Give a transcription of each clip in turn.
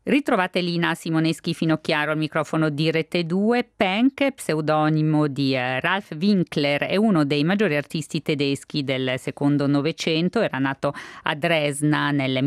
Ritrovate Lina Simoneschi Finocchiaro al microfono di Rete 2. Penck, pseudonimo di Ralph Winkler, è uno dei maggiori artisti tedeschi del secondo Novecento. Era nato a Dresda nel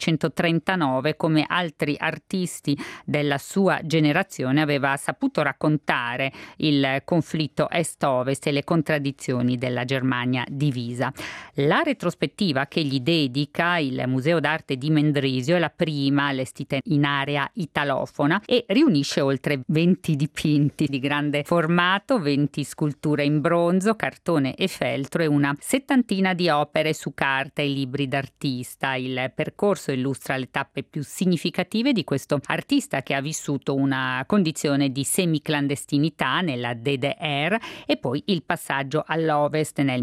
1939. Come altri artisti della sua generazione aveva saputo raccontare il conflitto est-ovest e le contraddizioni della Germania divisa. La retrospettiva che gli dedica il Museo d'Arte di Mendrisio è la prima allestita in area italofona e riunisce oltre 20 dipinti di grande formato, 20 sculture in bronzo, cartone e feltro e una settantina di opere su carta e libri d'artista. Il percorso illustra le tappe più significative di questo artista che ha vissuto una condizione di semiclandestinità nella DDR e poi il passaggio all'Ovest nel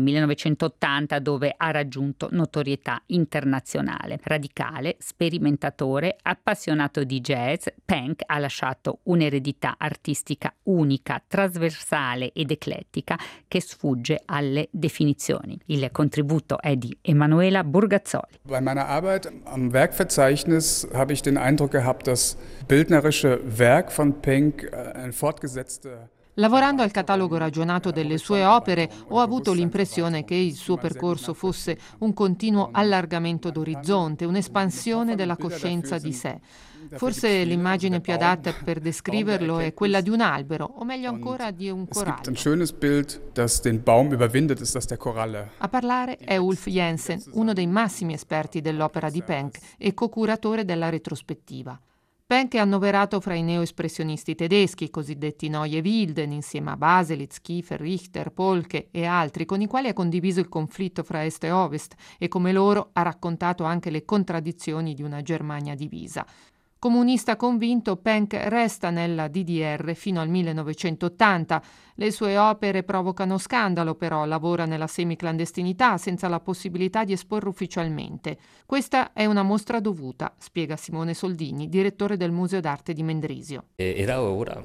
1980 dove ha raggiunto notorietà internazionale. Radicale, sperimentatore, appassionato di jazz, Penck ha lasciato un'eredità artistica unica, trasversale ed eclettica che sfugge alle definizioni. Il contributo è di Emanuela Burgazzoli. Bei meiner Arbeit am Werkverzeichnis habe ich den Eindruck gehabt, das bildnerische Werk von Penck eine fortgesetzte. Lavorando al catalogo ragionato delle sue opere, ho avuto l'impressione che il suo percorso fosse un continuo allargamento d'orizzonte, un'espansione della coscienza di sé. Forse l'immagine più adatta per descriverlo è quella di un albero, o meglio ancora di un Es gibt ein corallo. schönes Bild, das den Baum überwindet, ist das der Koralle. A parlare è Ulf Jensen, uno dei massimi esperti dell'opera di Penck e co-curatore della retrospettiva. Penck è annoverato fra i neoespressionisti tedeschi, i cosiddetti Neue Wilden, insieme a Baselitz, Kiefer, Richter, Polke e altri, con i quali ha condiviso il conflitto fra Est e Ovest e come loro ha raccontato anche le contraddizioni di una Germania divisa. Comunista convinto, Penck resta nella DDR fino al 1980. Le sue opere provocano scandalo, però lavora nella semiclandestinità senza la possibilità di esporre ufficialmente. Questa è una mostra dovuta, spiega Simone Soldini, direttore del Museo d'Arte di Mendrisio. Era ora,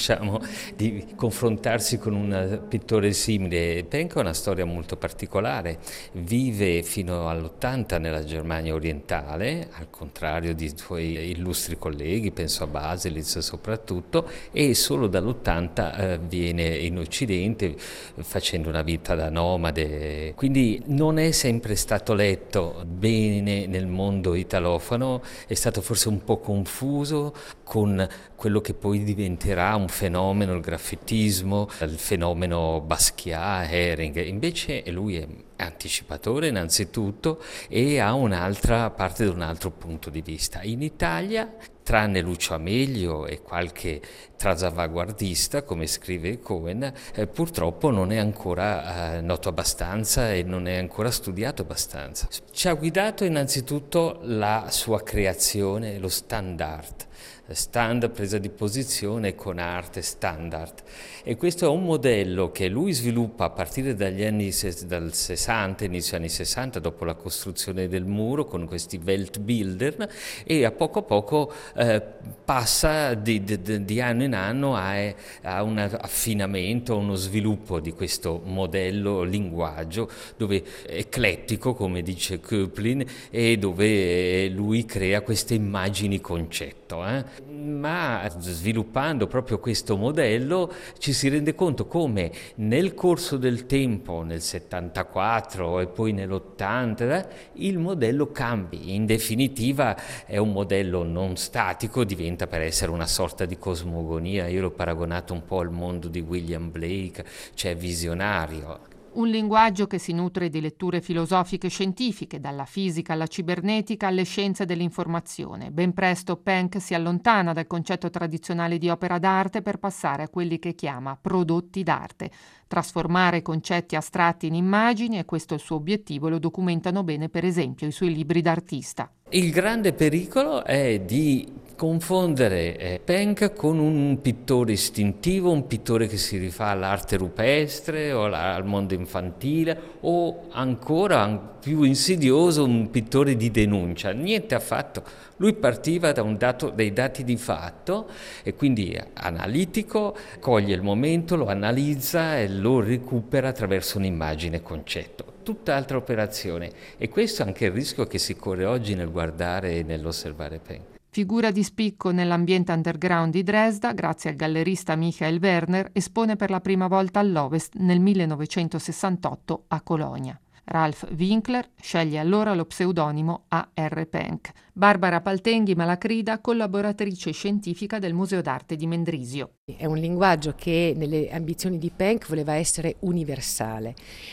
di confrontarsi con un pittore simile. Penck ha una storia molto particolare. Vive fino all'80 nella Germania orientale, al contrario di suoi illustri colleghi, penso a Baselitz soprattutto, e solo dall'80 viene in Occidente facendo una vita da nomade. Quindi non è sempre stato letto bene nel mondo italofono, è stato forse un po' confuso con quello che poi diventerà un fenomeno, il graffittismo, il fenomeno Basquiat, Hering. Invece lui è anticipatore innanzitutto e ha un'altra parte da un altro punto di vista. In Italia, tranne Lucio Amelio e qualche trasalvaguardista, come scrive Cohen, purtroppo non è ancora noto abbastanza e non è ancora studiato abbastanza. Ci ha guidato innanzitutto la sua creazione, lo standard presa di posizione con arte standard, e questo è un modello che lui sviluppa a partire dal 60, inizio anni 60, dopo la costruzione del muro con questi Weltbilder, e a poco passa di anno in anno a un affinamento, a uno sviluppo di questo modello linguaggio dove eclettico, come dice Köplin, e dove lui crea queste immagini concetto. Ma sviluppando proprio questo modello ci si rende conto come nel corso del tempo, nel 74 e poi nell'80, il modello cambi. In definitiva è un modello non statico, diventa per essere una sorta di cosmogonia. Io l'ho paragonato un po' al mondo di William Blake, cioè visionario. Un linguaggio che si nutre di letture filosofiche e scientifiche, dalla fisica alla cibernetica alle scienze dell'informazione. Ben presto Penck si allontana dal concetto tradizionale di opera d'arte per passare a quelli che chiama prodotti d'arte. Trasformare concetti astratti in immagini, e questo è il suo obiettivo, lo documentano bene per esempio i suoi libri d'artista. Il grande pericolo è di confondere Penck con un pittore istintivo, un pittore che si rifà all'arte rupestre o al mondo infantile, o ancora più insidioso un pittore di denuncia. Niente affatto. Lui partiva da dei dati di fatto e quindi analitico, coglie il momento, lo analizza e lo recupera attraverso un'immagine concetto. Tutt'altra operazione, e questo è anche il rischio che si corre oggi nel guardare e nell'osservare Penck. Figura di spicco nell'ambiente underground di Dresda, grazie al gallerista Michael Werner, espone per la prima volta all'Ovest nel 1968 a Colonia. Ralph Winkler sceglie allora lo pseudonimo A.R. Penck. Barbara Paltenghi Malacrida, collaboratrice scientifica del Museo d'Arte di Mendrisio. È un linguaggio che nelle ambizioni di Penck voleva essere universale,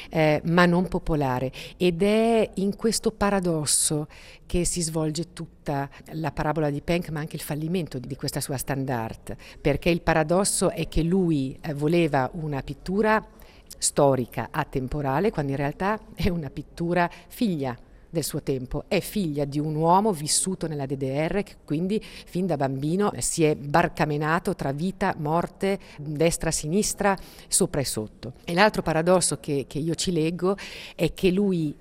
ma non popolare, ed è in questo paradosso che si svolge tutta la parabola di Penck, ma anche il fallimento di questa sua standard, perché il paradosso è che lui voleva una pittura storica, atemporale, quando in realtà è una pittura figlia del suo tempo, è figlia di un uomo vissuto nella DDR che quindi fin da bambino si è barcamenato tra vita, morte, destra, sinistra, sopra e sotto. E l'altro paradosso che io ci leggo è che lui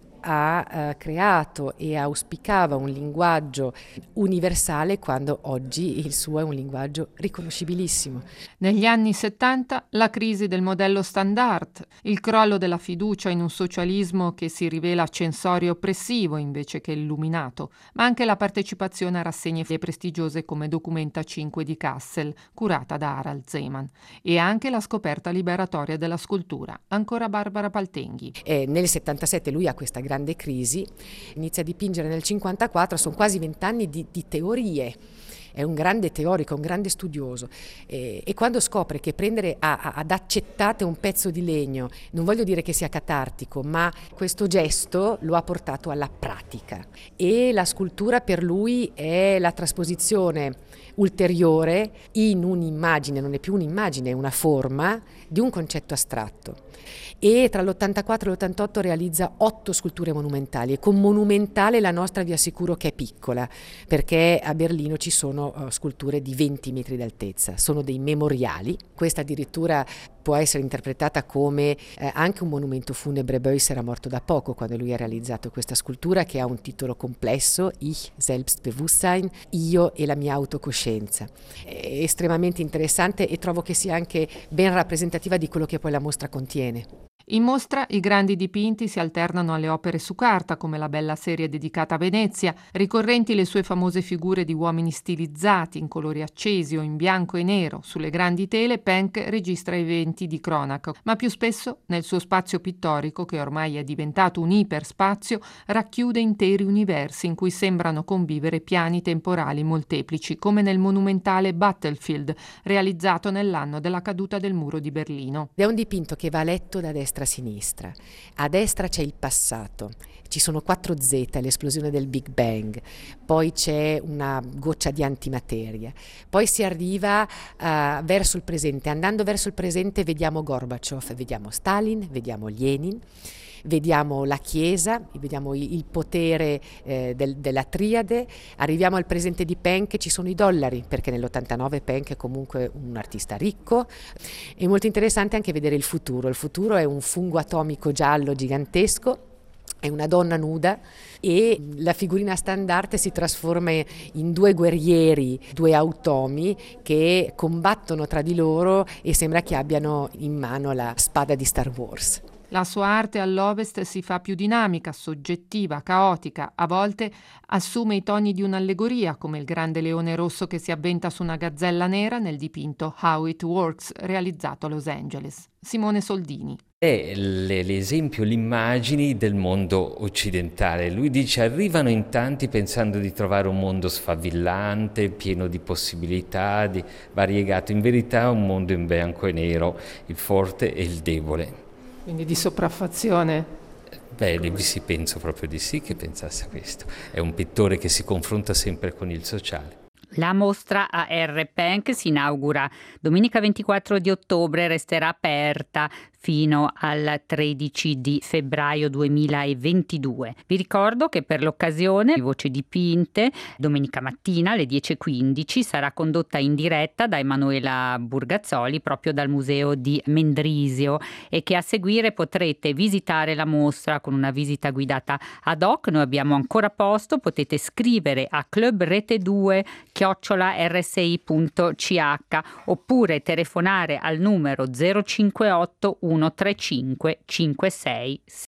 ha creato e auspicava un linguaggio universale quando oggi il suo è un linguaggio riconoscibilissimo. Negli anni 70 la crisi del modello standard, il crollo della fiducia in un socialismo che si rivela censorio e oppressivo invece che illuminato, ma anche la partecipazione a rassegne prestigiose come Documenta 5 di Kassel, curata da Harald Zeman, e anche la scoperta liberatoria della scultura. Ancora Barbara Paltenghi. Nel 77 lui ha questa grande crisi, inizia a dipingere nel 54, sono quasi 20 anni di teorie. È un grande teorico, un grande studioso, e quando scopre che prendere ad accettate un pezzo di legno, non voglio dire che sia catartico, ma questo gesto lo ha portato alla pratica, e la scultura per lui è la trasposizione ulteriore in un'immagine, non è più un'immagine, è una forma di un concetto astratto. E tra l'84 e l'88 realizza 8 sculture monumentali, e con monumentale la nostra vi assicuro che è piccola, perché a Berlino ci sono sculture di 20 metri d'altezza, sono dei memoriali. Questa addirittura può essere interpretata come anche un monumento funebre. Beuys era morto da poco quando lui ha realizzato questa scultura, che ha un titolo complesso, Ich Selbstbewusstsein, io e la mia autocoscienza. È estremamente interessante e trovo che sia anche ben rappresentativa di quello che poi la mostra contiene. In mostra i grandi dipinti si alternano alle opere su carta, come la bella serie dedicata a Venezia, ricorrenti le sue famose figure di uomini stilizzati in colori accesi o in bianco e nero. Sulle grandi tele Penck registra eventi di cronaca, ma più spesso nel suo spazio pittorico, che ormai è diventato un iperspazio, racchiude interi universi in cui sembrano convivere piani temporali molteplici, come nel monumentale Battlefield, realizzato nell'anno della caduta del muro di Berlino. È un dipinto che va letto da destra a sinistra. A destra c'è il passato, ci sono 4 Z, l'esplosione del Big Bang, poi c'è una goccia di antimateria, poi si arriva verso il presente. Andando verso il presente vediamo Gorbaciov, vediamo Stalin, vediamo Lenin, vediamo la Chiesa, vediamo il potere della triade. Arriviamo al presente di Penck, ci sono i dollari, perché nell'89 Penck è comunque un artista ricco. È molto interessante anche vedere il futuro. Il futuro è un fungo atomico giallo gigantesco, è una donna nuda, e la figurina standard si trasforma in 2 guerrieri, 2 automi che combattono tra di loro e sembra che abbiano in mano la spada di Star Wars. La sua arte all'Ovest si fa più dinamica, soggettiva, caotica, a volte assume i toni di un'allegoria, come il grande leone rosso che si avventa su una gazzella nera nel dipinto How It Works, realizzato a Los Angeles. Simone Soldini. È l'esempio, l'immagine del mondo occidentale. Lui dice: arrivano in tanti pensando di trovare un mondo sfavillante, pieno di possibilità, variegato. In verità un mondo in bianco e nero, il forte e il debole. Quindi di sopraffazione? Penso proprio di sì che pensasse a questo. È un pittore che si confronta sempre con il sociale. La mostra A.R. Penck si inaugura domenica 24 di ottobre, resterà aperta fino al 13 di febbraio 2022. Vi ricordo che per l'occasione Voci dipinte domenica mattina alle 10:15 sarà condotta in diretta da Emanuela Burgazzoli proprio dal Museo di Mendrisio, e che a seguire potrete visitare la mostra con una visita guidata ad hoc. Noi abbiamo ancora posto, potete scrivere a clubrete2@rsi.ch oppure telefonare al numero 058 135 56